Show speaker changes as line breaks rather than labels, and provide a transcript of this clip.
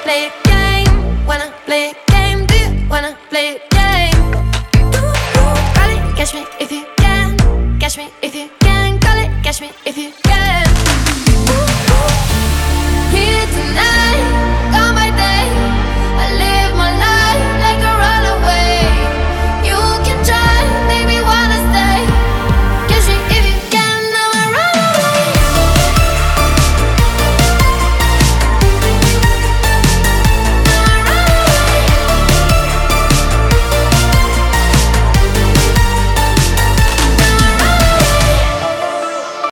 play a game? Wanna play a game? Do you wanna play a game? Call it, catch me if you can. Catch me if you can. Call it, catch me if you can.